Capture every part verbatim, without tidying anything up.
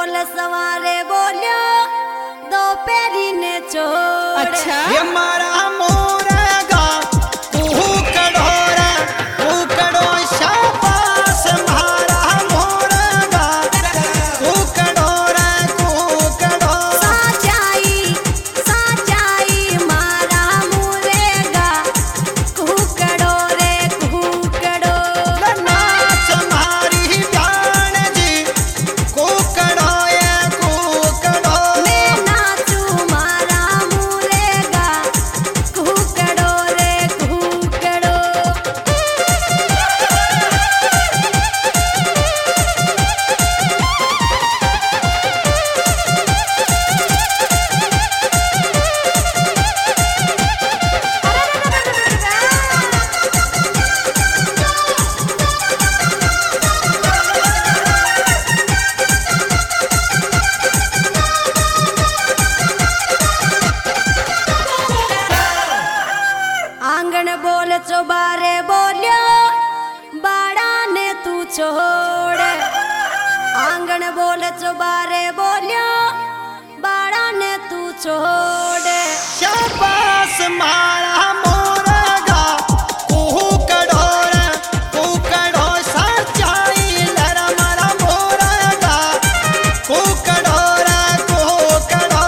बोल सवारे बोलियो दो पेरी ने छोड़। अच्छा ये मारा मोरेगा तू कड़ोरा तू कड़ो शाबाश मारा मोरेगा तू कड़ोरा तू कड़ो साचाई साचाई मारा मुरेगा कुकड़ो रे कुकड़ो। नाच मारी जान जी कुकड़ो ये कुकड़ो मैं नाचू मारा मुरेगा कुकड़ो रे कुकड़ो। आंगन बोल चौबारे बोलियो बाड़ा ने तू छोड़। आंगन बोल चौबारे बोलियो बाड़ा ने तू छोड़। शाबाश मारा मोरेगा कुकड़ो रे कुकड़ो सच्चाई लरा मारा मोरेगा कुकड़ो रे कुकड़ो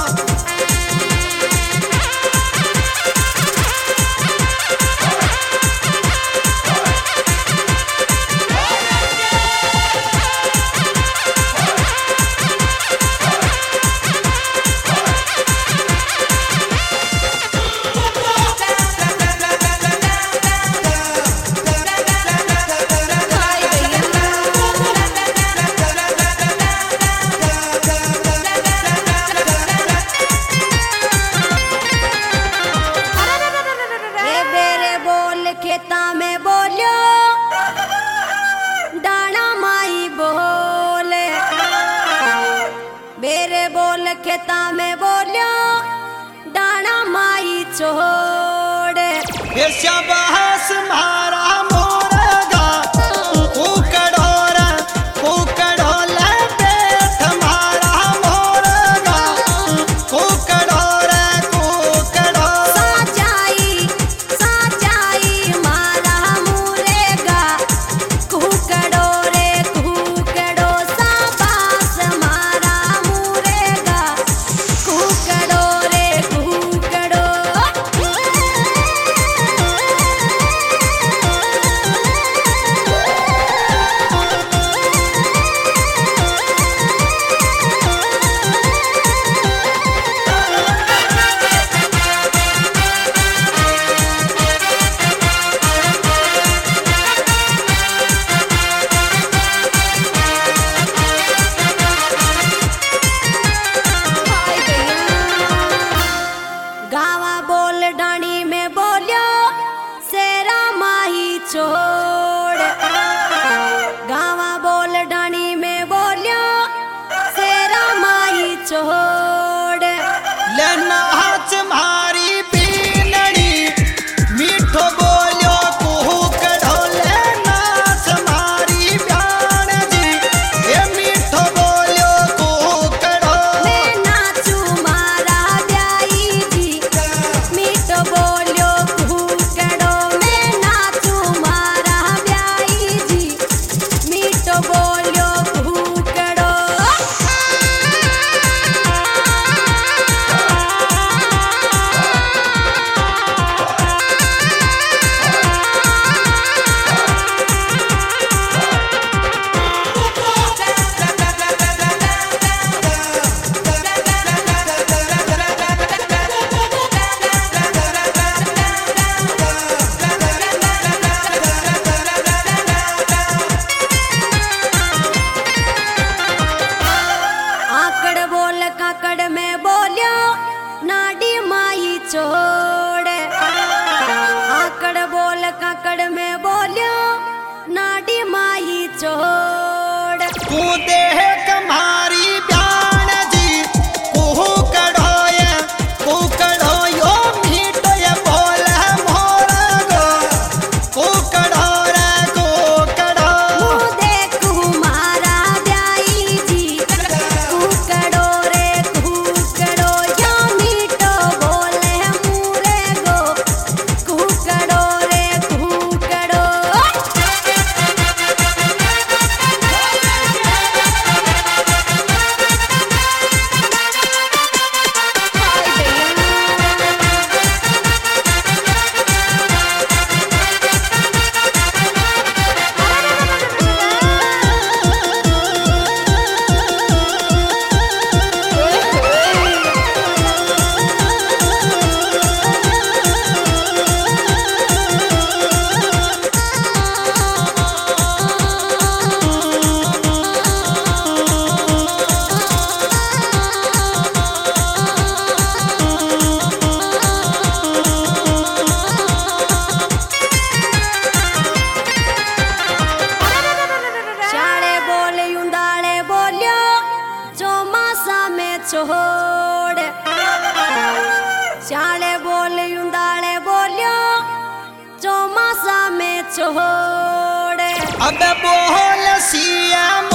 रे बेरे बोल खेता में बोलियो डाना माई बोले। बेरे बोल खेता में बोलियो डाना माई छोड़। ये शाबाश मारा मोरेगा कुकड़ो रे कुकड़ो ले पेट मारा मोरेगा कुकड़ो रे कुकड़ो साचाई साचाई मारा मुरेगा कुकड़ो रे कुकड़ो। साबास मारा मुरेगा कुकड़ो रे कुकड़ो। गावा बोल डाणी में बोलियो सेरा माही छोड़। गावा बोल डाणी में बोलियो सेरा माही छोड़। ले नाच मारी पीनड़ी मीठो बोलियो कुकड़ो ले नाच मारी प्याण जी ये मीठो बोलियो कुकड़ो मैं नाचू मारा ब्याई जी मीठो बोलियो कुकड़ो। मैं नाचू मारा ब्याई जी मीठो बोलियो कुकड़ो। आकड़ बोल काकड़ में बोलियो नाडी माई छोड़। आकड़ बोल काकड़ में बोलियो नाडी माई छोड़। तू देख मारी प्याण जी कुकड़ो ये कुकड़ो यो मीठो ये बोल मोरेगा कुकड़ो रे कुकड़ो मुँह देखू मारा ब्याई जी चाले बोलियो दाले बोलियो चौमासा में छोड़े अब बोल सिया